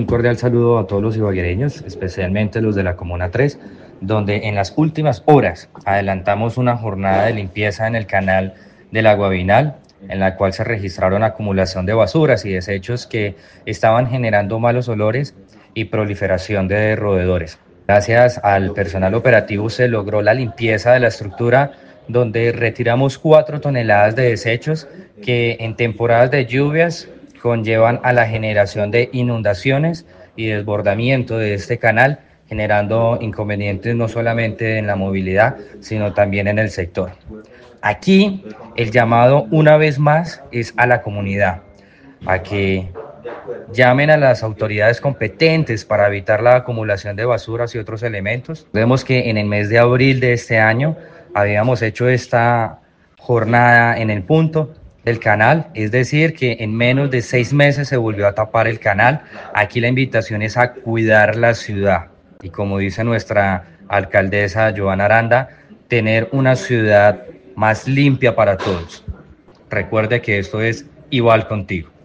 Un cordial saludo a todos los ibaguereños, especialmente los de la Comuna 3, donde en las últimas horas adelantamos una jornada de limpieza en el canal del Aguavinal, en la cual se registraron acumulación de basuras y desechos que estaban generando malos olores y proliferación de roedores. Gracias al personal operativo se logró la limpieza de la estructura, donde retiramos 4 toneladas de desechos que en temporadas de lluvias conllevan a la generación de inundaciones y desbordamiento de este canal, generando inconvenientes no solamente en la movilidad, sino también en el sector. Aquí el llamado una vez más es a la comunidad, a que llamen a las autoridades competentes para evitar la acumulación de basuras y otros elementos. Vemos que en el mes de abril de este año habíamos hecho esta jornada en el punto del canal, es decir, que en menos de 6 meses se volvió a tapar el canal. Aquí la invitación es a cuidar la ciudad y, como dice nuestra alcaldesa Joana Aranda, tener una ciudad más limpia para todos. Recuerde que esto es igual contigo.